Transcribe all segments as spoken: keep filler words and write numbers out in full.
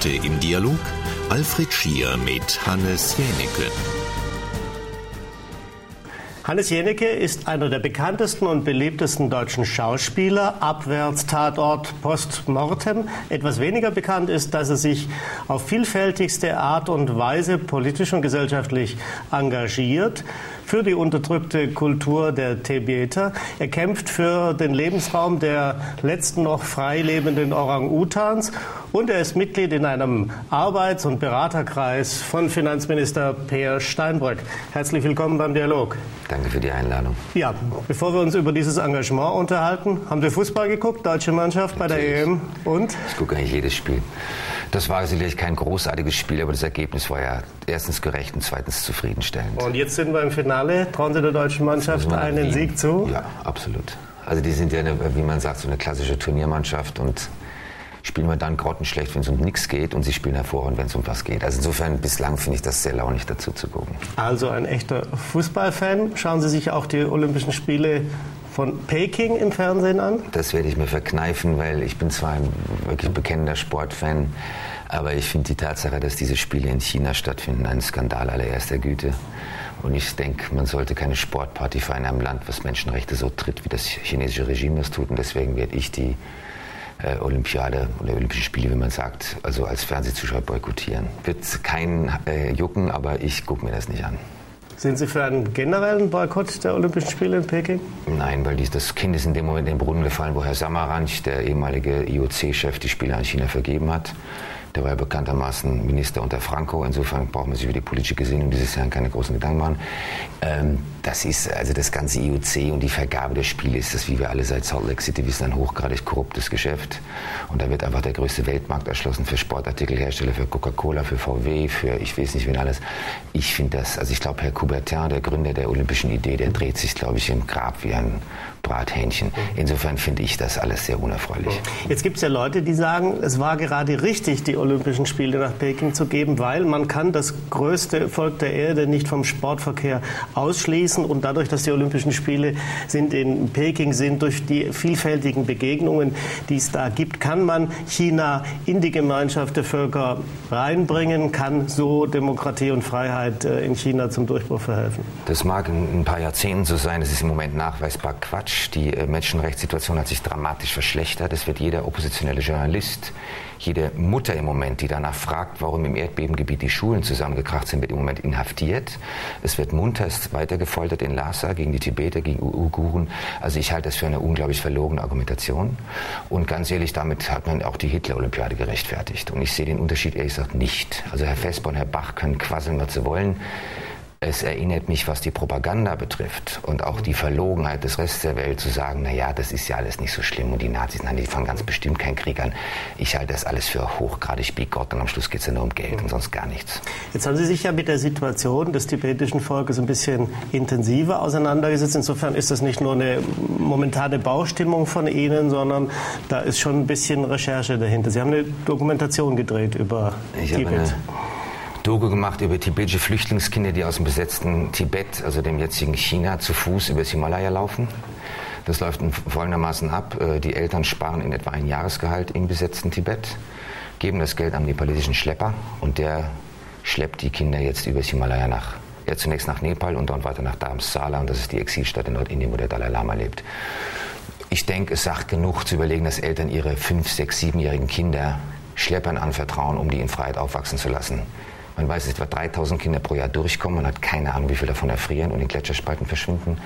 Heute im Dialog Alfred Schier mit Hannes Jänicke. Hannes Jänicke ist einer der bekanntesten und beliebtesten deutschen Schauspieler, abwärts Tatort post mortem. Etwas weniger bekannt ist, dass er sich auf vielfältigste Art und Weise politisch und gesellschaftlich engagiert für die unterdrückte Kultur der Tibeter. Er kämpft für den Lebensraum der letzten noch frei lebenden Orang-Utans und er ist Mitglied in einem Arbeits- und Beraterkreis von Finanzminister Peer Steinbrück. Herzlich willkommen beim Dialog. Danke für die Einladung. Ja, bevor wir uns über dieses Engagement unterhalten, haben Sie Fußball geguckt, deutsche Mannschaft bei Natürlich. der E M und? Ich gucke eigentlich jedes Spiel. Das war sicherlich kein großartiges Spiel, aber das Ergebnis war ja erstens gerecht und zweitens zufriedenstellend. Und jetzt sind wir im Finale. Trauen Sie der deutschen Mannschaft einen Sieg zu? Ja, absolut. Also die sind ja, eine, wie man sagt, so eine klassische Turniermannschaft und spielen wir dann grottenschlecht, wenn es um nichts geht, und sie spielen hervorragend, wenn es um was geht. Also insofern bislang finde ich das sehr launig, dazu zu gucken. Also ein echter Fußballfan. Schauen Sie sich auch die Olympischen Spiele von Peking im Fernsehen an? Das werde ich mir verkneifen, weil ich bin zwar ein wirklich bekennender Sportfan, aber ich finde die Tatsache, dass diese Spiele in China stattfinden, ein Skandal allererster Güte. Und ich denke, man sollte keine Sportparty für in einem Land, was Menschenrechte so tritt, wie das chinesische Regime das tut. Und deswegen werde ich die äh, Olympiade oder Olympische Spiele, wie man sagt, also als Fernsehzuschauer boykottieren. Wird keinen äh, jucken, aber ich gucke mir das nicht an. Sind Sie für einen generellen Boykott der Olympischen Spiele in Peking? Nein, weil dies, das Kind ist in dem Moment in den Brunnen gefallen, wo Herr Samaranch, der ehemalige I O C-Chef, die Spiele an China vergeben hat. Der war ja bekanntermaßen Minister unter Franco. Insofern braucht man sich über die politische Gesinnung dieses Jahr keine großen Gedanken machen. Ähm, das ist, also das ganze I O C und die Vergabe der Spiele ist das, wie wir alle seit Salt Lake City wissen, ein hochgradig korruptes Geschäft. Und da wird einfach der größte Weltmarkt erschlossen für Sportartikelhersteller, für Coca-Cola, für V W, für ich weiß nicht wen alles. Ich finde das, also ich glaube, Herr Coubertin, der Gründer der olympischen Idee, der dreht sich, glaube ich, im Grab wie ein Brathähnchen. Insofern finde ich das alles sehr unerfreulich. Jetzt gibt es ja Leute, die sagen, es war gerade richtig, die Olympischen Spiele nach Peking zu geben, weil man kann das größte Volk der Erde nicht vom Sportverkehr ausschließen und dadurch, dass die Olympischen Spiele sind in Peking sind, durch die vielfältigen Begegnungen, die es da gibt, kann man China in die Gemeinschaft der Völker reinbringen, kann so Demokratie und Freiheit in China zum Durchbruch verhelfen. Das mag in ein paar Jahrzehnten so sein, das ist im Moment nachweisbar Quatsch. Die Menschenrechtssituation hat sich dramatisch verschlechtert. Es wird jeder oppositionelle Journalist, jede Mutter im Moment, die danach fragt, warum im Erdbebengebiet die Schulen zusammengekracht sind, wird im Moment inhaftiert. Es wird munterst weiter gefoltert in Lhasa gegen die Tibeter, gegen Uiguren. Also ich halte das für eine unglaublich verlogene Argumentation. Und ganz ehrlich, damit hat man auch die Hitler-Olympiade gerechtfertigt. Und ich sehe den Unterschied ehrlich gesagt nicht. Also Herr Vesper und Herr Bach können quasseln, was sie wollen. Es erinnert mich, was die Propaganda betrifft und auch die Verlogenheit des Restes der Welt zu sagen, na ja, das ist ja alles nicht so schlimm und die Nazis, nein, die fangen ganz bestimmt keinen Krieg an. Ich halte das alles für hochgradig bigott und am Schluss geht es ja nur um Geld und sonst gar nichts. Jetzt haben Sie sich ja mit der Situation des tibetischen Volkes ein bisschen intensiver auseinandergesetzt. Insofern ist das nicht nur eine momentane Baustimmung von Ihnen, sondern da ist schon ein bisschen Recherche dahinter. Sie haben eine Dokumentation gedreht über ich Tibet. Doku gemacht über tibetische Flüchtlingskinder, die aus dem besetzten Tibet, also dem jetzigen China, zu Fuß über das Himalaya laufen. Das läuft folgendermaßen ab. Die Eltern sparen in etwa ein Jahresgehalt im besetzten Tibet, geben das Geld am nepalesischen Schlepper und der schleppt die Kinder jetzt über das Himalaya nach. Ja, zunächst nach Nepal und dann weiter nach Dharamsala, und das ist die Exilstadt in Nordindien, wo der Dalai Lama lebt. Ich denke, es sagt genug zu überlegen, dass Eltern ihre fünf-, sechs-, siebenjährigen Kinder Schleppern anvertrauen, um die in Freiheit aufwachsen zu lassen. Man weiß, dass etwa dreitausend Kinder pro Jahr durchkommen. Man hat keine Ahnung, wie viele davon erfrieren und in Gletscherspalten verschwinden.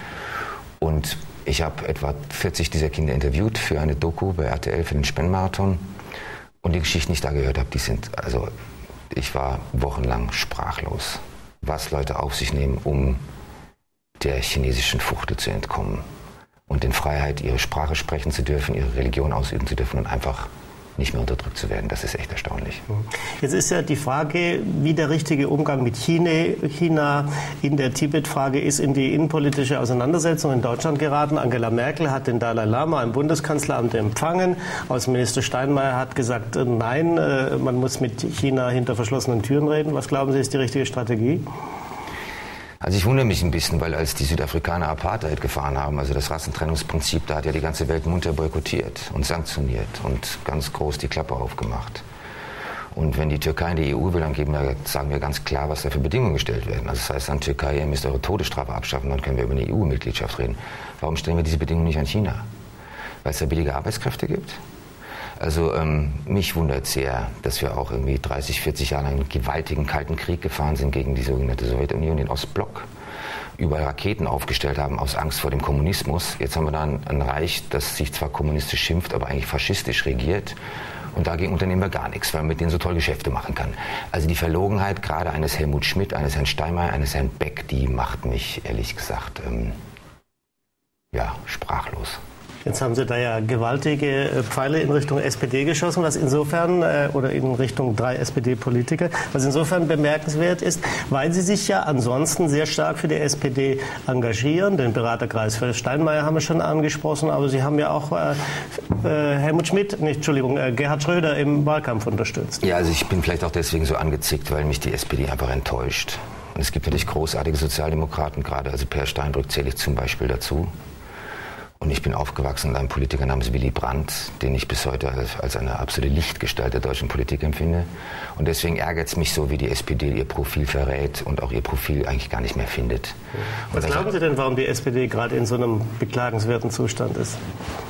Und ich habe etwa vierzig dieser Kinder interviewt für eine Doku bei R T L für den Spendenmarathon. Und die Geschichten, die ich da gehört habe, die sind, also ich war wochenlang sprachlos. Was Leute auf sich nehmen, um der chinesischen Fuchtel zu entkommen. Und in Freiheit ihre Sprache sprechen zu dürfen, ihre Religion ausüben zu dürfen und einfach nicht mehr unterdrückt zu werden. Das ist echt erstaunlich. Jetzt ist ja die Frage, wie der richtige Umgang mit China, China in der Tibet-Frage ist, in die innenpolitische Auseinandersetzung in Deutschland geraten. Angela Merkel hat den Dalai Lama im Bundeskanzleramt empfangen. Außenminister Steinmeier hat gesagt, nein, man muss mit China hinter verschlossenen Türen reden. Was glauben Sie, ist die richtige Strategie? Also ich wundere mich ein bisschen, weil als die Südafrikaner Apartheid gefahren haben, also das Rassentrennungsprinzip, da hat ja die ganze Welt munter boykottiert und sanktioniert und ganz groß die Klappe aufgemacht. Und wenn die Türkei in die E U will, dann geben wir, sagen wir ganz klar, was da für Bedingungen gestellt werden. Also das heißt an Türkei, ihr müsst eure Todesstrafe abschaffen, dann können wir über eine E U-Mitgliedschaft reden. Warum stellen wir diese Bedingungen nicht an China? Weil es da billige Arbeitskräfte gibt? Also ähm, mich wundert sehr, dass wir auch irgendwie dreißig, vierzig Jahre lang einen gewaltigen Kalten Krieg gefahren sind gegen die sogenannte Sowjetunion, den Ostblock. Überall Raketen aufgestellt haben aus Angst vor dem Kommunismus. Jetzt haben wir da ein, ein Reich, das sich zwar kommunistisch schimpft, aber eigentlich faschistisch regiert. Und dagegen unternehmen wir gar nichts, weil man mit denen so toll Geschäfte machen kann. Also die Verlogenheit gerade eines Helmut Schmidt, eines Herrn Steinmeier, eines Herrn Beck, die macht mich ehrlich gesagt ähm, ja, sprachlos. Jetzt haben Sie da ja gewaltige Pfeile in Richtung S P D geschossen, was insofern, äh, oder in Richtung drei S P D-Politiker, was insofern bemerkenswert ist, weil Sie sich ja ansonsten sehr stark für die S P D engagieren. Den Beraterkreis für Steinmeier haben wir schon angesprochen, aber Sie haben ja auch äh, äh, Helmut Schmidt, nicht, Entschuldigung, äh, Gerhard Schröder im Wahlkampf unterstützt. Ja, also ich bin vielleicht auch deswegen so angezickt, weil mich die S P D einfach enttäuscht. Und es gibt natürlich großartige Sozialdemokraten, gerade also Peer Steinbrück zähle ich zum Beispiel dazu. Und ich bin aufgewachsen mit einem Politiker namens Willy Brandt, den ich bis heute als, als eine absolute Lichtgestalt der deutschen Politik empfinde. Und deswegen ärgert es mich so, wie die S P D ihr Profil verrät und auch ihr Profil eigentlich gar nicht mehr findet. Was und glauben Sie denn, warum die S P D gerade in so einem beklagenswerten Zustand ist?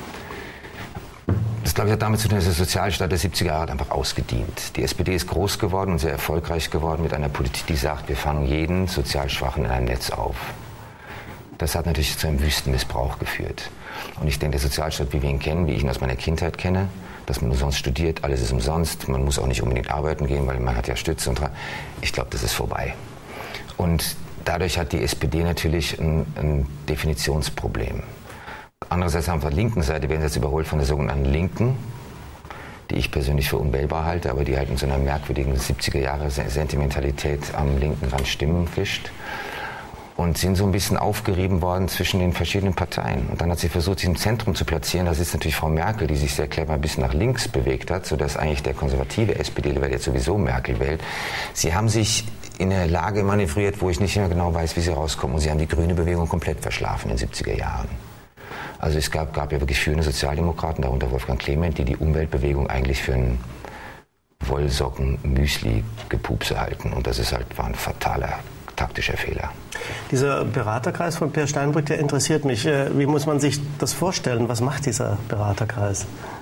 Das, glaube ich, hat damit zu tun, dass der Sozialstaat der siebziger Jahre hat einfach ausgedient. Die S P D ist groß geworden und sehr erfolgreich geworden mit einer Politik, die sagt, wir fangen jeden sozial Schwachen in ein Netz auf. Das hat natürlich zu einem Wüstenmissbrauch geführt. Und ich denke, der Sozialstaat, wie wir ihn kennen, wie ich ihn aus meiner Kindheit kenne, dass man umsonst studiert, alles ist umsonst, man muss auch nicht unbedingt arbeiten gehen, weil man hat ja Stütze und ich glaube, das ist vorbei. Und dadurch hat die S P D natürlich ein, ein Definitionsproblem. Andererseits haben wir auf der linken Seite, werden sie jetzt überholt von der sogenannten Linken, die ich persönlich für unwählbar halte, aber die halt in so einer merkwürdigen siebziger Jahre Sentimentalität am linken Rand Stimmen fischt. Und sind so ein bisschen aufgerieben worden zwischen den verschiedenen Parteien. Und dann hat sie versucht, sich im Zentrum zu platzieren. Das ist natürlich Frau Merkel, die sich sehr clever ein bisschen nach links bewegt hat, sodass eigentlich der konservative S P D, der jetzt sowieso Merkel wählt, sie haben sich in eine Lage manövriert, wo ich nicht mehr genau weiß, wie sie rauskommen. Und sie haben die grüne Bewegung komplett verschlafen in den siebziger Jahren. Also es gab, gab ja wirklich führende Sozialdemokraten, darunter Wolfgang Clement, die die Umweltbewegung eigentlich für einen Wollsocken-Müsli-Gepupse halten. Und das ist halt, war ein fataler taktischer Fehler. Dieser Beraterkreis von Peer Steinbrück, der interessiert mich. Wie muss man sich das vorstellen? Was macht dieser Beraterkreis?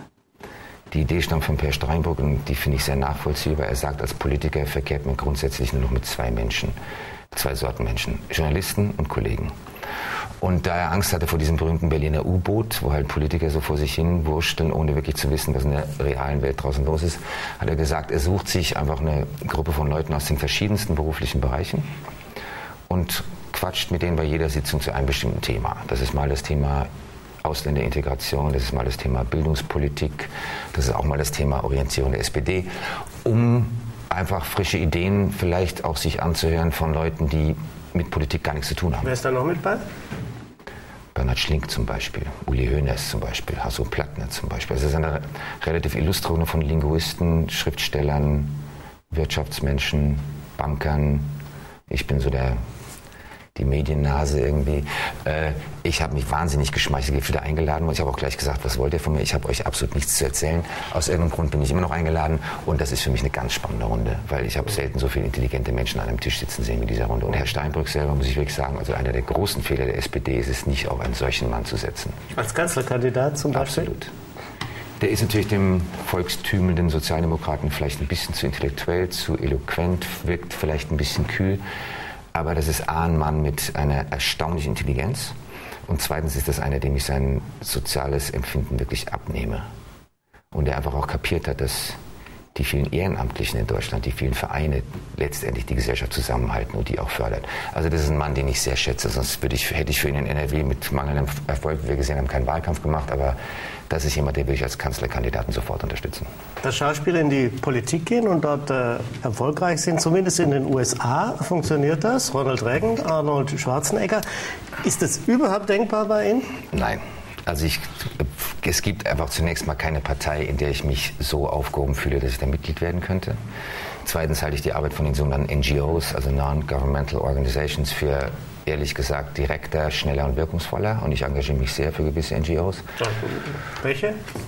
Die Idee stammt von Peer Steinbrück und die finde ich sehr nachvollziehbar. Er sagt, als Politiker verkehrt man grundsätzlich nur noch mit zwei Menschen, zwei Sorten Menschen, Journalisten und Kollegen. Und da er Angst hatte vor diesem berühmten Berliner U-Boot, wo halt Politiker so vor sich hin wursteln, ohne wirklich zu wissen, was in der realen Welt draußen los ist, hat er gesagt, er sucht sich einfach eine Gruppe von Leuten aus den verschiedensten beruflichen Bereichen und quatscht mit denen bei jeder Sitzung zu einem bestimmten Thema. Das ist mal das Thema Ausländerintegration, das ist mal das Thema Bildungspolitik, das ist auch mal das Thema Orientierung der S P D, um einfach frische Ideen vielleicht auch sich anzuhören von Leuten, die mit Politik gar nichts zu tun haben. Wer ist da noch mit bei? Bernhard Schlink zum Beispiel, Uli Hoeneß zum Beispiel, Hasso Plattner zum Beispiel. Es ist eine relativ illustre Runde von Linguisten, Schriftstellern, Wirtschaftsmenschen, Bankern. Ich bin so der, die Mediennase irgendwie. Äh, ich habe mich wahnsinnig geschmeichelt wieder eingeladen und ich habe auch gleich gesagt, was wollt ihr von mir? Ich habe euch absolut nichts zu erzählen. Aus irgendeinem Grund bin ich immer noch eingeladen und das ist für mich eine ganz spannende Runde, weil ich habe selten so viele intelligente Menschen an einem Tisch sitzen sehen wie dieser Runde. Und Herr Steinbrück selber, muss ich wirklich sagen, also einer der großen Fehler der S P D ist es nicht, auf einen solchen Mann zu setzen. Als Kanzlerkandidat zum Beispiel? Absolut. Der ist natürlich dem volkstümelnden Sozialdemokraten vielleicht ein bisschen zu intellektuell, zu eloquent, wirkt vielleicht ein bisschen kühl. Aber das ist A, ein Mann mit einer erstaunlichen Intelligenz. Und zweitens ist das einer, dem ich sein soziales Empfinden wirklich abnehme. Und der einfach auch kapiert hat, dass die vielen Ehrenamtlichen in Deutschland, die vielen Vereine letztendlich die Gesellschaft zusammenhalten und die auch fördert. Also das ist ein Mann, den ich sehr schätze. Sonst würde ich, hätte ich für ihn in N R W mit mangelndem Erfolg, wie wir gesehen haben, keinen Wahlkampf gemacht. Aber das ist jemand, den würde ich als Kanzlerkandidaten sofort unterstützen. Dass Schauspieler in die Politik gehen und dort äh, erfolgreich sind, zumindest in den U S A funktioniert das. Ronald Reagan, Arnold Schwarzenegger. Ist das überhaupt denkbar bei Ihnen? Nein. Also ich, es gibt einfach zunächst mal keine Partei, in der ich mich so aufgehoben fühle, dass ich da Mitglied werden könnte. Zweitens halte ich die Arbeit von den sogenannten N G Os, also Non-Governmental Organizations, für ehrlich gesagt direkter, schneller und wirkungsvoller. Und ich engagiere mich sehr für gewisse N G Os. Welche?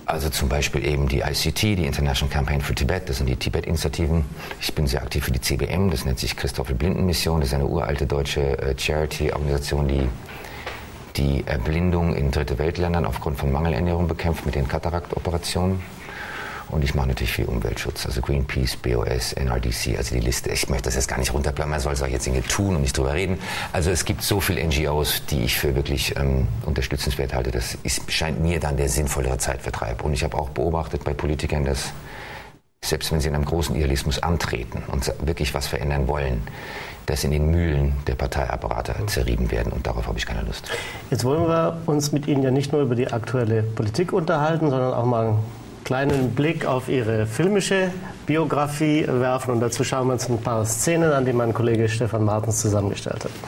Also zum Beispiel eben die I C T, die International Campaign for Tibet, das sind die Tibet-Initiativen. Ich bin sehr aktiv für die C B M, das nennt sich Christoffel-Blinden-Mission, das ist eine uralte deutsche äh, Charity-Organisation, die die Erblindung in dritte Weltländern aufgrund von Mangelernährung bekämpft mit den Kataraktoperationen. Und ich mache natürlich viel Umweltschutz, also Greenpeace, B O S, N R D C, also die Liste. Ich möchte das jetzt gar nicht runterbleiben, man soll es auch jetzt Dinge tun und nicht drüber reden. Also es gibt so viele N G Os, die ich für wirklich ähm, unterstützenswert halte. Das ist, scheint mir dann der sinnvollere Zeitvertreib. Und ich habe auch beobachtet bei Politikern, dass selbst wenn sie in einem großen Idealismus antreten und wirklich was verändern wollen, dass in den Mühlen der Parteiapparate zerrieben werden. Und darauf habe ich keine Lust. Jetzt wollen wir uns mit Ihnen ja nicht nur über die aktuelle Politik unterhalten, sondern auch mal kleinen Blick auf Ihre filmische Biografie werfen. Und dazu schauen wir uns ein paar Szenen an, die mein Kollege Stefan Martens zusammengestellt hat.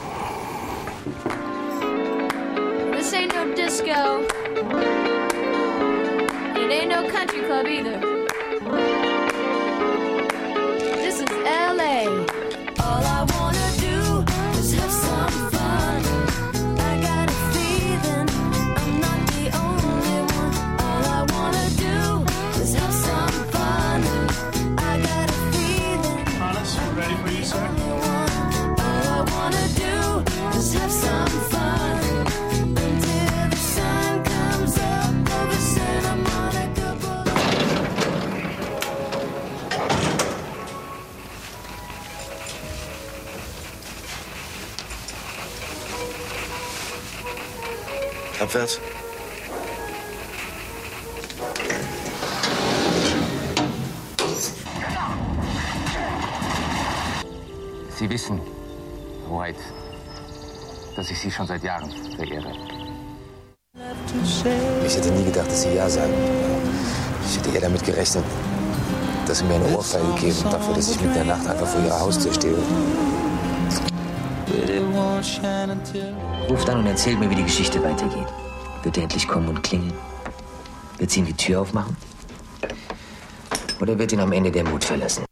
This ain't no disco. It ain't no country club either. This is L A. All I wanna do is have some fun. I got a feeling I'm not the only one. All I wanna do is have some fun. I got a feeling. Hannes, we're ready for you, sir. All I wanna do is have some fun until the sun comes up over Santa Monica Boulevard. Abwärts. Sie wissen, White, dass ich Sie schon seit Jahren verehre. Ich hätte nie gedacht, dass Sie Ja sagen. Ich hätte eher damit gerechnet, dass Sie mir eine Ohrfeige geben dafür, dass ich mit der Nacht einfach vor Ihrer Haustür stehe. Ruft an und erzählt mir, wie die Geschichte weitergeht. Wird er endlich kommen und klingeln? Wird sie ihm die Tür aufmachen? Oder wird ihn am Ende der Mut verlassen?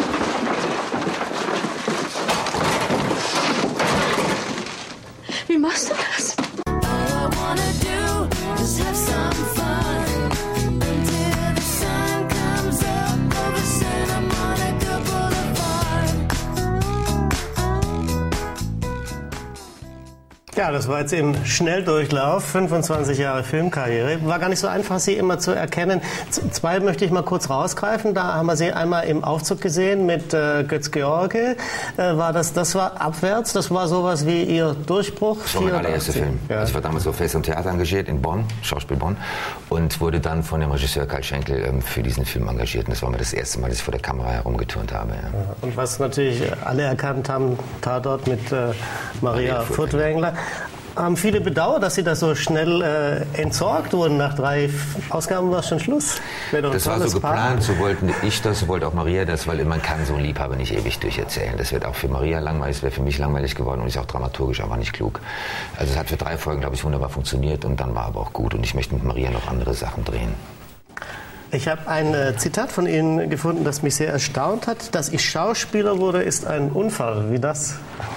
Wie machst du das? All I wanna do is have some fun until the sun comes up over Santa Monica Boulevard. Ja, das war jetzt im Schnelldurchlauf, fünfundzwanzig Jahre Filmkarriere. War gar nicht so einfach, Sie immer zu erkennen. Z- Zwei möchte ich mal kurz rausgreifen. Da haben wir Sie einmal im Aufzug gesehen mit äh, Götz-George. Äh, war das, das war Abwärts, das war sowas wie Ihr Durchbruch? Das war mein allererster Film. Ja. Also ich war damals auf Fest und Theater engagiert in Bonn, Schauspiel Bonn, und wurde dann von dem Regisseur Karl Schenkel ähm, für diesen Film engagiert. Und das war mir das erste Mal, dass ich vor der Kamera herumgeturnt habe. Ja. Und was natürlich alle erkannt haben, Tatort mit äh, Maria Furtwängler. Haben viele bedauert, dass Sie da so schnell äh, entsorgt wurden. Nach drei Ausgaben war es schon Schluss. Doch Das war so geplant, so wollten ich das, so wollte auch Maria das, weil man kann so einen Liebhaber nicht ewig durcherzählen. Das wird auch für Maria langweilig, es wäre für mich langweilig geworden und ist auch dramaturgisch einfach nicht klug. Also es hat für drei Folgen, glaube ich, wunderbar funktioniert und dann war aber auch gut und ich möchte mit Maria noch andere Sachen drehen. Ich habe ein äh, Zitat von Ihnen gefunden, das mich sehr erstaunt hat. Dass ich Schauspieler wurde, ist ein Unfall. Wie das?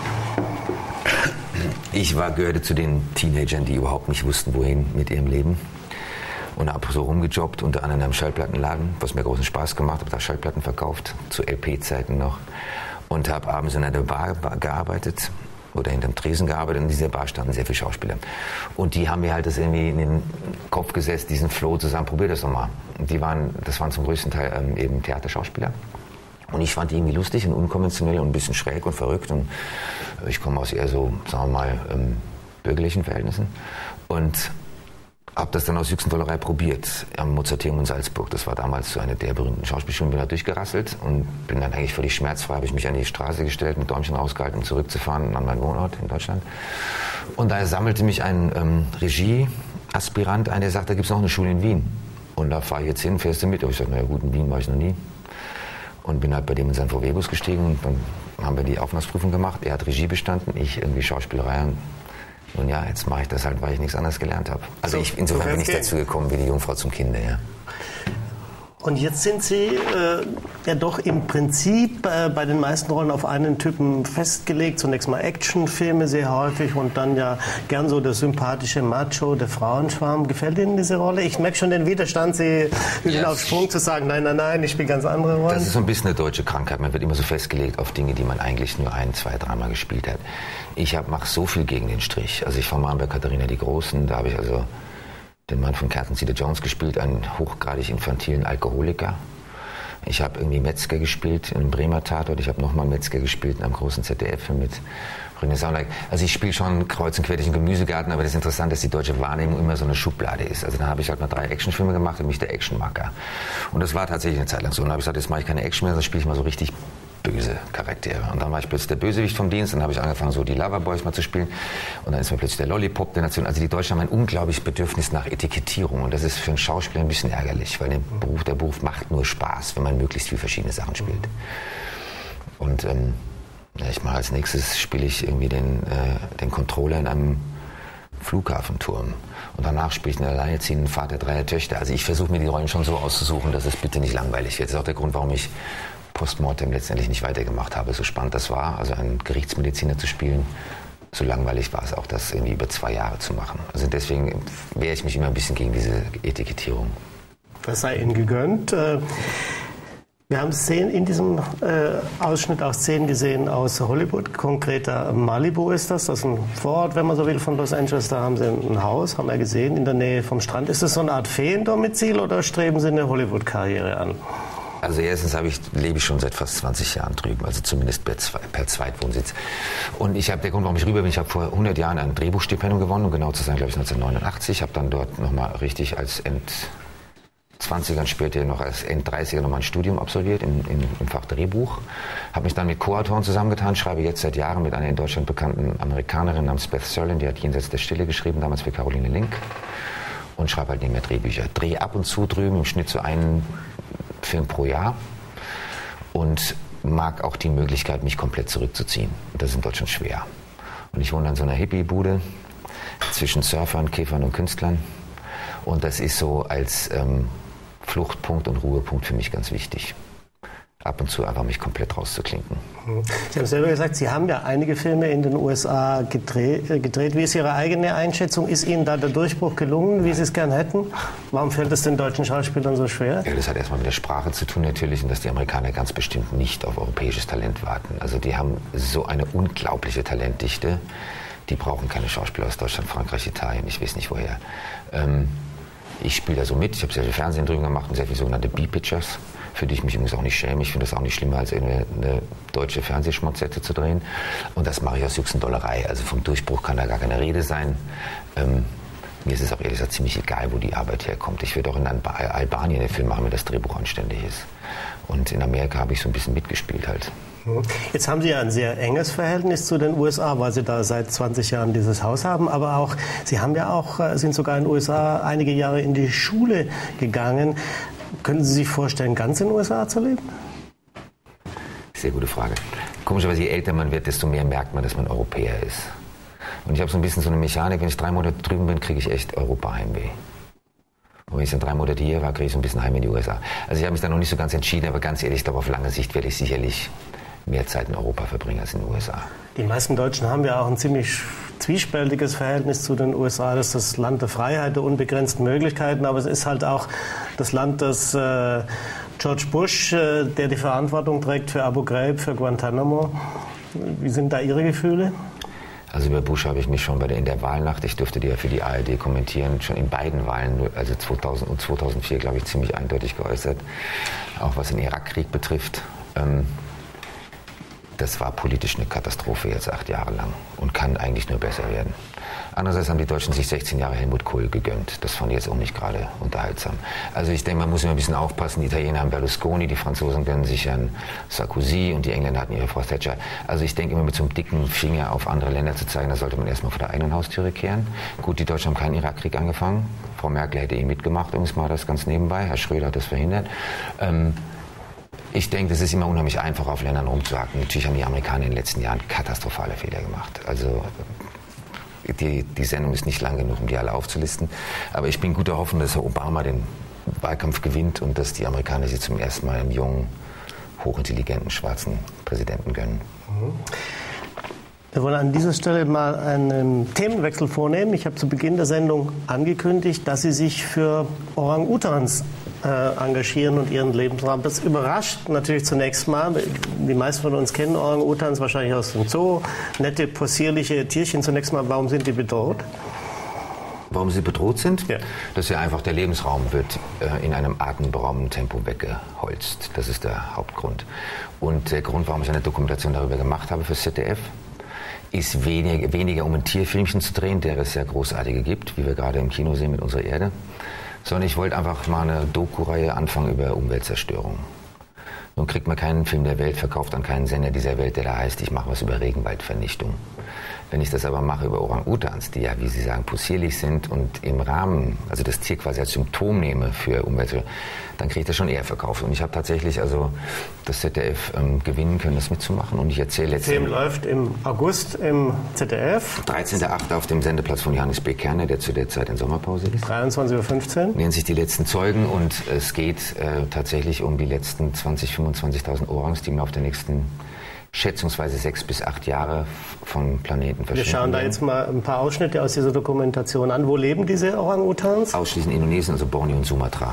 Ich war, gehörte zu den Teenagern, die überhaupt nicht wussten, wohin mit ihrem Leben. Und habe so rumgejobbt, unter anderem in einem Schallplattenladen, was mir großen Spaß gemacht hat. Habe da Schallplatten verkauft, zu L P-Zeiten noch. Und habe abends in einer Bar gearbeitet oder hinterm Tresen gearbeitet. Und in dieser Bar standen sehr viele Schauspieler. Und die haben mir halt das irgendwie in den Kopf gesetzt, diesen Flow zusammen, probier das doch mal. Und die waren, das waren zum größten Teil ähm, eben Theaterschauspieler. Und ich fand die irgendwie lustig und unkonventionell und ein bisschen schräg und verrückt. Und ich komme aus eher so, sagen wir mal, ähm, bürgerlichen Verhältnissen. Und habe das dann aus Jüchsentollerei probiert am Mozarteum in Salzburg. Das war damals so eine der berühmten Schauspielschulen. Bin da durchgerasselt und bin dann eigentlich völlig schmerzfrei, habe ich mich an die Straße gestellt, mit Däumchen rausgehalten, um zurückzufahren an meinen Wohnort in Deutschland. Und da sammelte mich ein ähm, Regieaspirant ein, der sagte, da gibt es noch eine Schule in Wien. Und da fahre ich jetzt hin, fährst du mit? Und ich sagte, naja gut, in Wien war ich noch nie. Und bin halt bei dem in seinen V W-Bus gestiegen und dann haben wir die Aufnahmeprüfung gemacht. Er hat Regie bestanden, ich irgendwie Schauspielerei. Und nun ja, jetzt mache ich das halt, weil ich nichts anderes gelernt habe. Also So, ich, insofern so bin ich gehen. dazu gekommen wie die Jungfrau zum Kinde, ja. Und jetzt sind Sie äh, ja doch im Prinzip äh, bei den meisten Rollen auf einen Typen festgelegt. Zunächst mal Actionfilme sehr häufig und dann ja gern so der sympathische Macho, der Frauenschwarm. Gefällt Ihnen diese Rolle? Ich merke schon den Widerstand, Sie sind ja. auf Sprung zu sagen, nein, nein, nein, ich spiele ganz andere Rollen. Das ist so ein bisschen eine deutsche Krankheit. Man wird immer so festgelegt auf Dinge, die man eigentlich nur ein, zwei, dreimal gespielt hat. Ich mache so viel gegen den Strich. Also ich war mal bei Katharina die Großen, da habe ich also den Mann von Catherine Zeta-Jones gespielt, einen hochgradig infantilen Alkoholiker. Ich habe irgendwie Metzger gespielt in einem Bremer Tatort. Ich habe nochmal Metzger gespielt in einem großen Z D F-Film mit René Sauerland. Also ich spiele schon kreuz und quer durch den Gemüsegarten, aber das Interessante ist, dass die deutsche Wahrnehmung immer so eine Schublade ist. Also dann habe ich halt mal drei Actionfilme gemacht und mich der Actionmacker. Und das war tatsächlich eine Zeit lang so. Und dann habe ich gesagt, jetzt mache ich keine Action mehr, sondern spiele ich mal so richtig böse Charaktere. Und dann war ich plötzlich der Bösewicht vom Dienst, dann habe ich angefangen, so die Loverboys mal zu spielen. Und dann ist mir plötzlich der Lollipop der Nation. Also die Deutschen haben ein unglaubliches Bedürfnis nach Etikettierung. Und das ist für einen Schauspieler ein bisschen ärgerlich, weil der Beruf, der Beruf macht nur Spaß, wenn man möglichst viele verschiedene Sachen spielt. Und ähm, ja, ich mache als nächstes, spiele ich irgendwie den, äh, den Controller in einem Flughafenturm. Und danach spiele ich einen alleinerziehenden Vater dreier Töchter. Also ich versuche mir die Rollen schon so auszusuchen, dass es bitte nicht langweilig wird. Das ist auch der Grund, warum ich Postmortem letztendlich nicht weitergemacht habe, so spannend das war, also einen Gerichtsmediziner zu spielen, so langweilig war es auch, das irgendwie über zwei Jahre zu machen. Also deswegen wehre ich mich immer ein bisschen gegen diese Etikettierung. Das sei Ihnen gegönnt. Wir haben Szenen in diesem Ausschnitt auch Szenen gesehen aus Hollywood, konkreter Malibu ist das, das ist ein Vorort, wenn man so will, von Los Angeles. Da haben Sie ein Haus, haben wir gesehen, in der Nähe vom Strand. Ist das so eine Art Feendomizil oder streben Sie eine Hollywood-Karriere an? Also erstens habe ich, lebe ich schon seit fast zwanzig Jahren drüben, also zumindest per, per Zweitwohnsitz. Und ich habe, der Grund, warum ich rüber bin, ich habe vor hundert Jahren ein Drehbuchstipendium gewonnen, um genau zu sein, glaube ich neunzehnhundertneunundachtzig. Habe dann dort nochmal richtig als End-zwanzigern, später noch als End-dreißiger nochmal ein Studium absolviert im, im, im Fach Drehbuch. Habe mich dann mit Co-Autoren zusammengetan, schreibe jetzt seit Jahren mit einer in Deutschland bekannten Amerikanerin namens Beth Serlin, die hat Jenseits der Stille geschrieben, damals für Caroline Link. Und schreibe halt nicht mehr Drehbücher. Dreh ab und zu drüben, im Schnitt so einen Film pro Jahr und mag auch die Möglichkeit, mich komplett zurückzuziehen. Das ist in Deutschland schwer. Und ich wohne in so einer Hippie-Bude zwischen Surfern, Käfern und Künstlern. Und das ist so als ähm, Fluchtpunkt und Ruhepunkt für mich ganz wichtig. Ab und zu einfach mich komplett rauszuklinken. Sie haben selber gesagt, Sie haben ja einige Filme in den U S A gedreht. gedreht. Wie ist Ihre eigene Einschätzung? Ist Ihnen da der Durchbruch gelungen, wie Sie es gern hätten? Warum fällt es den deutschen Schauspielern so schwer? Ja, das hat erstmal mit der Sprache zu tun natürlich und dass die Amerikaner ganz bestimmt nicht auf europäisches Talent warten. Also die haben so eine unglaubliche Talentdichte. Die brauchen keine Schauspieler aus Deutschland, Frankreich, Italien, ich weiß nicht woher. Ähm, ich spiele da so mit. Ich habe sehr viel Fernsehen drüben gemacht und sehr viele sogenannte B-Pitchers, für die ich mich übrigens auch nicht schäme. Ich finde das auch nicht schlimmer, als eine, eine deutsche Fernsehschmotzette zu drehen. Und das mache ich aus Jux und Dollerei. Also vom Durchbruch kann da gar keine Rede sein. Ähm, mir ist es auch ehrlich gesagt ziemlich egal, wo die Arbeit herkommt. Ich würde auch in Alba- Albanien einen Film machen, wenn das Drehbuch anständig ist. Und in Amerika habe ich so ein bisschen mitgespielt halt. Jetzt haben Sie ja ein sehr enges Verhältnis zu den U S A, weil Sie da seit zwanzig Jahren dieses Haus haben. Aber auch, Sie haben ja auch, sind sogar in den U S A einige Jahre in die Schule gegangen. Können Sie sich vorstellen, ganz in den U S A zu leben? Sehr gute Frage. Komischerweise, je älter man wird, desto mehr merkt man, dass man Europäer ist. Und ich habe so ein bisschen so eine Mechanik, wenn ich drei Monate drüben bin, kriege ich echt Europa-Heimweh. Und wenn ich dann drei Monate hier war, kriege ich so ein bisschen Heim in die U S A. Also ich habe mich da noch nicht so ganz entschieden, aber ganz ehrlich, ich glaube, auf lange Sicht werde ich sicherlich mehr Zeit in Europa verbringen als in den U S A. Die meisten Deutschen haben ja auch ein ziemlich zwiespältiges Verhältnis zu den U S A. Das ist das Land der Freiheit, der unbegrenzten Möglichkeiten, aber es ist halt auch das Land des äh, George Bush, äh, der die Verantwortung trägt für Abu Ghraib, für Guantanamo. Wie sind da Ihre Gefühle? Also über Bush habe ich mich schon bei der, in der Wahlnacht, ich durfte die ja für die A R D kommentieren, schon in beiden Wahlen, also zweitausend und zweitausendvier, glaube ich, ziemlich eindeutig geäußert, auch was den Irakkrieg betrifft. Ähm, das war politisch eine Katastrophe jetzt acht Jahre lang und kann eigentlich nur besser werden. Andererseits haben die Deutschen sich sechzehn Jahre Helmut Kohl gegönnt. Das fand ich jetzt auch nicht gerade unterhaltsam. Also ich denke, man muss immer ein bisschen aufpassen. Die Italiener haben Berlusconi, die Franzosen gönnen sich Herrn Sarkozy und die Engländer hatten ihre Frau Thatcher. Also ich denke immer, mit so einem dicken Finger auf andere Länder zu zeigen, da sollte man erstmal vor der eigenen Haustüre kehren. Gut, die Deutschen haben keinen Irakkrieg angefangen. Frau Merkel hätte eh mitgemacht, übrigens mal das ganz nebenbei. Herr Schröder hat das verhindert. Ähm, Ich denke, es ist immer unheimlich einfach, auf Ländern rumzuhacken. Natürlich haben die Amerikaner in den letzten Jahren katastrophale Fehler gemacht. Also die, die Sendung ist nicht lang genug, um die alle aufzulisten. Aber ich bin guter Hoffnung, dass Herr Obama den Wahlkampf gewinnt und dass die Amerikaner sie zum ersten Mal einen jungen, hochintelligenten, schwarzen Präsidenten gönnen. Wir wollen an dieser Stelle mal einen Themenwechsel vornehmen. Ich habe zu Beginn der Sendung angekündigt, dass Sie sich für Orang-Utans äh, engagieren und ihren Lebensraum. Das überrascht natürlich zunächst mal. Die meisten von uns kennen Orang-Utans wahrscheinlich aus dem Zoo. Nette, possierliche Tierchen. Zunächst mal, warum sind die bedroht? Warum sie bedroht sind? Ja. Dass ja einfach der Lebensraum wird äh, in einem atemberaubenden Tempo weggeholzt. Das ist der Hauptgrund. Und der Grund, warum ich eine Dokumentation darüber gemacht habe für Z D F, ist weniger, weniger um ein Tierfilmchen zu drehen, der es ja großartige gibt, wie wir gerade im Kino sehen mit unserer Erde, sondern ich wollte einfach mal eine Doku-Reihe anfangen über Umweltzerstörung. Nun kriegt man keinen Film der Welt verkauft an keinen Sender dieser Welt, der da heißt, ich mache was über Regenwaldvernichtung. Wenn ich das aber mache über Orang-Utans, die ja, wie Sie sagen, possierlich sind und im Rahmen, also das Tier quasi als Symptom nehme für Umweltzerstörung, dann kriege ich das schon eher verkauft. Und ich habe tatsächlich also das Z D F ähm, gewinnen können, das mitzumachen. Und ich erzähle Der Film letztendlich... läuft im August im Z D F. dreizehnter achter auf dem Sendeplatz von Johannes B. Kerner, der zu der Zeit in Sommerpause ist. dreiundzwanzig Uhr fünfzehn. Nennt sich Die letzten Zeugen und es geht äh, tatsächlich um die letzten zwanzigtausend, fünfundzwanzigtausend Orangs, die im Laufe der nächsten schätzungsweise sechs bis acht Jahre vom Planeten verschwinden. Wir schauen da jetzt mal ein paar Ausschnitte aus dieser Dokumentation an. Wo leben diese Orang-Utans? Ausschließlich in Indonesien, also Borneo und Sumatra.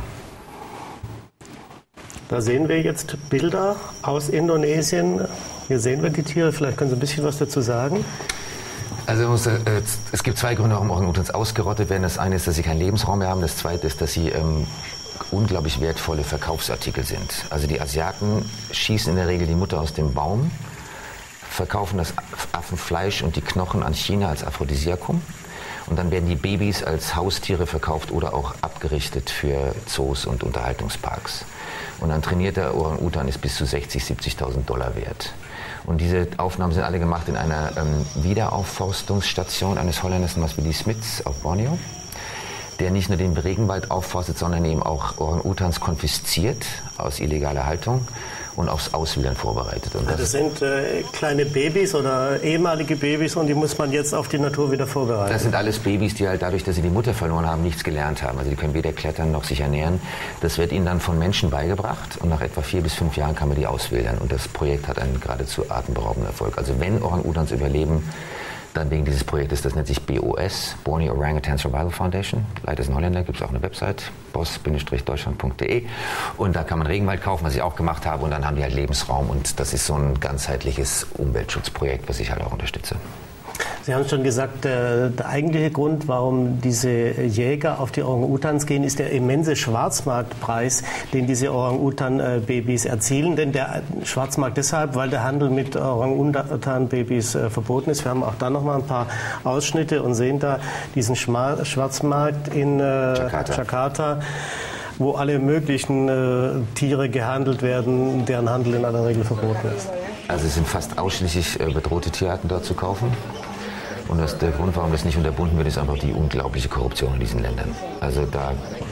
Da sehen wir jetzt Bilder aus Indonesien. Hier sehen wir die Tiere. Vielleicht können Sie ein bisschen was dazu sagen. Also muss, äh, es gibt zwei Gründe, warum Orang-Utans ausgerottet werden. Das eine ist, dass sie keinen Lebensraum mehr haben. Das zweite ist, dass sie ähm, unglaublich wertvolle Verkaufsartikel sind. Also die Asiaten schießen in der Regel die Mutter aus dem Baum, verkaufen das Affenfleisch und die Knochen an China als Aphrodisiakum. Und dann werden die Babys als Haustiere verkauft oder auch abgerichtet für Zoos und Unterhaltungsparks. Und ein trainierter Orang-Utan ist bis zu sechzigtausend, siebzigtausend Dollar wert. Und diese Aufnahmen sind alle gemacht in einer ähm, Wiederaufforstungsstation eines Holländers namens Willy Smits auf Borneo, der nicht nur den Regenwald aufforstet, sondern eben auch Orang-Utans konfisziert aus illegaler Haltung und aufs Auswildern vorbereitet. Und das, das sind äh, kleine Babys oder ehemalige Babys und die muss man jetzt auf die Natur wieder vorbereiten. Das sind alles Babys, die halt dadurch, dass sie die Mutter verloren haben, nichts gelernt haben. Also die können weder klettern noch sich ernähren. Das wird ihnen dann von Menschen beigebracht und nach etwa vier bis fünf Jahren kann man die auswildern. Und das Projekt hat einen geradezu atemberaubenden Erfolg. Also wenn Orang-Utans überleben, dann wegen dieses Projektes, das nennt sich B O S, Borneo Orangutan Survival Foundation. Leider ist ein Holländer, gibt es auch eine Website, boss Deutschland punkt de. Und da kann man Regenwald kaufen, was ich auch gemacht habe. Und dann haben die halt Lebensraum. Und das ist so ein ganzheitliches Umweltschutzprojekt, was ich halt auch unterstütze. Sie haben schon gesagt, der, der eigentliche Grund, warum diese Jäger auf die Orang-Utans gehen, ist der immense Schwarzmarktpreis, den diese Orang-Utan-Babys erzielen. Denn der Schwarzmarkt deshalb, weil der Handel mit Orang-Utan-Babys äh, verboten ist. Wir haben auch da noch mal ein paar Ausschnitte und sehen da diesen Schma- Schwarzmarkt in äh, Jakarta. Jakarta, wo alle möglichen äh, Tiere gehandelt werden, deren Handel in aller Regel verboten ist. Also es sind fast ausschließlich äh, bedrohte Tierarten dort zu kaufen. Und das, der Grund, warum das nicht unterbunden wird, ist einfach die unglaubliche Korruption in diesen Ländern. Also da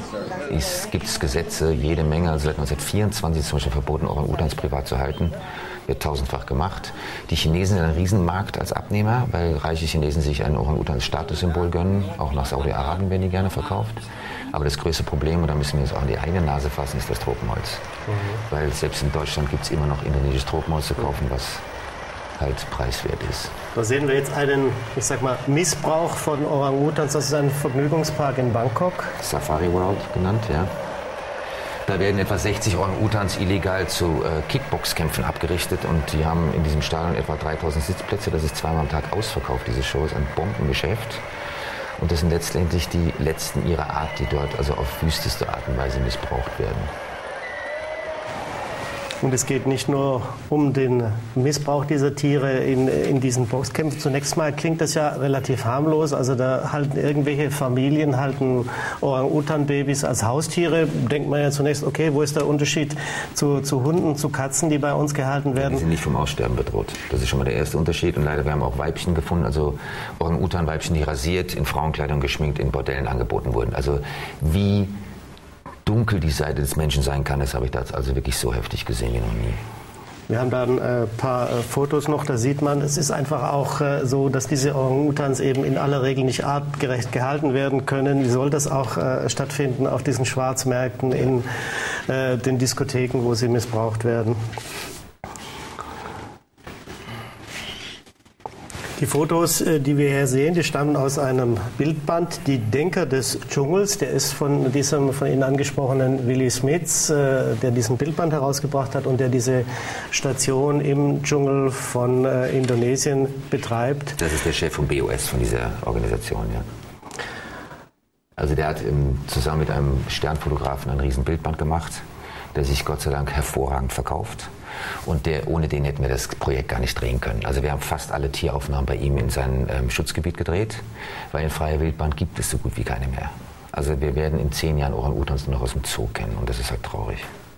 gibt es Gesetze, jede Menge. Also seit neunzehnhundertvierundzwanzig ist zum Beispiel verboten, Orang-Utans privat zu halten. Wird tausendfach gemacht. Die Chinesen sind ein Riesenmarkt als Abnehmer, weil reiche Chinesen sich ein Orang-Utans-Statussymbol gönnen. Auch nach Saudi-Arabien werden die gerne verkauft. Aber das größte Problem, und da müssen wir uns auch in die eigene Nase fassen, ist das Tropenholz. Mhm. Weil selbst in Deutschland gibt es immer noch indonesisches Tropenholz zu kaufen, was halt preiswert ist. Da sehen wir jetzt einen, ich sag mal, Missbrauch von Orang-Utans. Das ist ein Vergnügungspark in Bangkok. Safari World genannt, ja. Da werden etwa sechzig Orang-Utans illegal zu äh, Kickboxkämpfen abgerichtet und die haben in diesem Stadion etwa dreitausend Sitzplätze. Das ist zweimal am Tag ausverkauft, diese Show ist ein Bombengeschäft. Und das sind letztendlich die letzten ihrer Art, die dort also auf wüsteste Art und Weise missbraucht werden. Und es geht nicht nur um den Missbrauch dieser Tiere in, in diesen Boxkämpfen. Zunächst mal klingt das ja relativ harmlos. Also da halten irgendwelche Familien halten Orang-Utan-Babys als Haustiere. Denkt man ja zunächst, okay, wo ist der Unterschied zu, zu Hunden, zu Katzen, die bei uns gehalten werden? Die sind nicht vom Aussterben bedroht. Das ist schon mal der erste Unterschied. Und leider, wir haben auch Weibchen gefunden, also Orang-Utan-Weibchen, die rasiert, in Frauenkleidung geschminkt, in Bordellen angeboten wurden. Also wie dunkel die Seite des Menschen sein kann, das habe ich da also wirklich so heftig gesehen wie noch nie. Wir haben da ein äh, paar äh, Fotos noch, da sieht man, es ist einfach auch äh, so, dass diese Orang-Utans eben in aller Regel nicht artgerecht gehalten werden können. Wie soll das auch äh, stattfinden auf diesen Schwarzmärkten, in äh, den Diskotheken, wo sie missbraucht werden? Die Fotos, die wir hier sehen, die stammen aus einem Bildband, Die Denker des Dschungels. Der ist von diesem von Ihnen angesprochenen Willi Smits, der diesen Bildband herausgebracht hat und der diese Station im Dschungel von Indonesien betreibt. Das ist der Chef vom B O S, von dieser Organisation, ja. Also der hat im, zusammen mit einem Sternfotografen ein riesen Bildband gemacht, der sich Gott sei Dank hervorragend verkauft. Und der, ohne den hätten wir das Projekt gar nicht drehen können. Also wir haben fast alle Tieraufnahmen bei ihm in seinem ähm, Schutzgebiet gedreht, weil in freier Wildbahn gibt es so gut wie keine mehr. Also wir werden in zehn Jahren Orang-Utans nur noch aus dem Zoo kennen und das ist halt traurig.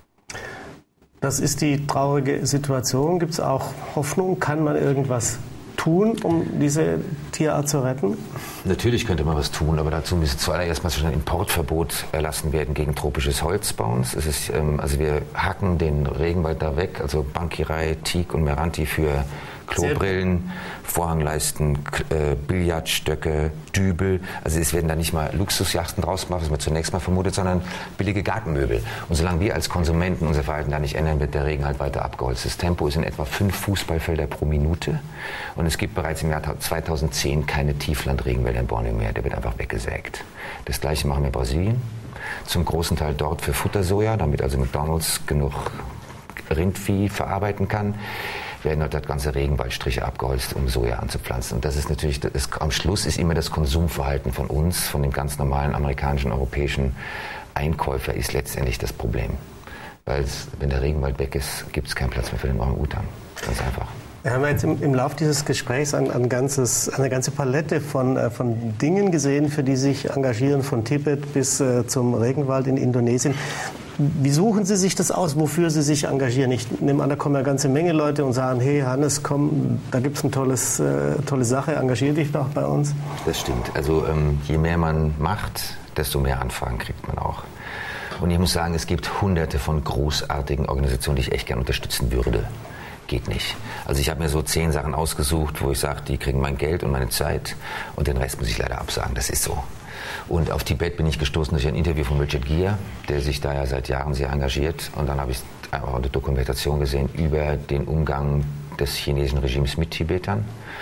Das ist die traurige Situation. Gibt es auch Hoffnung? Kann man irgendwas tun, um diese Tierart zu retten? Natürlich könnte man was tun, aber dazu müsste zuallererst mal ein Importverbot erlassen werden gegen tropisches Holz bei uns. Es ist, ähm, also wir hacken den Regenwald da weg, also Bankirei, Teak und Meranti für Klobrillen, Vorhangleisten, äh, Billardstöcke, Dübel. Also es werden da nicht mal Luxusjachten draus gemacht, was man zunächst mal vermutet, sondern billige Gartenmöbel. Und solange wir als Konsumenten unser Verhalten da nicht ändern, wird der Regen halt weiter abgeholzt. Das Tempo ist in etwa fünf Fußballfelder pro Minute. Und es gibt bereits im Jahr zweitausendzehn keine Tieflandregenwälder in Borneo mehr. Der wird einfach weggesägt. Das Gleiche machen wir in Brasilien. Zum großen Teil dort für Futtersoja, damit also McDonald's genug Rindvieh verarbeiten kann. Werden dort ganze Regenwaldstriche abgeholzt, um Soja anzupflanzen. Und das ist natürlich, das, am Schluss ist immer das Konsumverhalten von uns, von dem ganz normalen amerikanischen, europäischen Einkäufer, ist letztendlich das Problem. Weil es, wenn der Regenwald weg ist, gibt es keinen Platz mehr für den Orang-Utan. Ganz einfach. Wir haben jetzt im, im Laufe dieses Gesprächs ein, ein ganzes, eine ganze Palette von, äh, von Dingen gesehen, für die Sie sich engagieren, von Tibet bis äh, zum Regenwald in Indonesien. Wie suchen Sie sich das aus, wofür Sie sich engagieren? Ich nehme an, da kommen ja eine ganze Menge Leute und sagen, hey Hannes, komm, da gibt es eine tolles, äh, tolle Sache, engagier dich doch bei uns. Das stimmt. Also ähm, je mehr man macht, desto mehr Anfragen kriegt man auch. Und ich muss sagen, es gibt hunderte von großartigen Organisationen, die ich echt gerne unterstützen würde. Geht nicht. Also ich habe mir so zehn Sachen ausgesucht, wo ich sage, die kriegen mein Geld und meine Zeit und den Rest muss ich leider absagen. Das ist so. Und auf Tibet bin ich gestoßen durch ein Interview von Richard Gere, der sich da ja seit Jahren sehr engagiert. Und dann habe ich einfach eine Dokumentation gesehen über den Umgang des chinesischen Regimes mit Tibetern.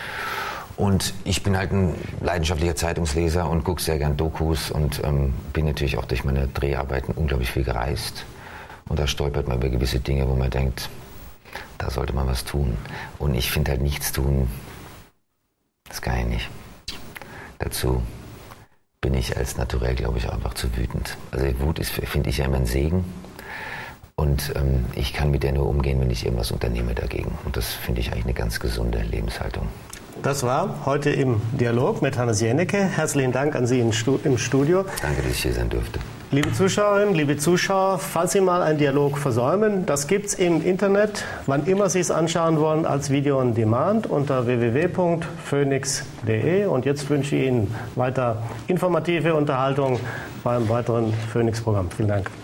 Und ich bin halt ein leidenschaftlicher Zeitungsleser und gucke sehr gern Dokus und ähm, bin natürlich auch durch meine Dreharbeiten unglaublich viel gereist. Und da stolpert man über gewisse Dinge, wo man denkt, da sollte man was tun. Und ich finde halt nichts tun, das kann ich nicht. Dazu bin ich als Naturell, glaube ich, einfach zu wütend. Also Wut ist, finde ich, ja immer ein Segen. Und ähm, ich kann mit der nur umgehen, wenn ich irgendwas unternehme dagegen. Und das finde ich eigentlich eine ganz gesunde Lebenshaltung. Das war heute im Dialog mit Hannes Jennecke. Herzlichen Dank an Sie im Studio. Danke, dass ich hier sein durfte. Liebe Zuschauerinnen, liebe Zuschauer, falls Sie mal einen Dialog versäumen, das gibt es im Internet, wann immer Sie es anschauen wollen, als Video on Demand unter w w w punkt phoenix punkt d e. Und jetzt wünsche ich Ihnen weiter informative Unterhaltung beim weiteren Phoenix-Programm. Vielen Dank.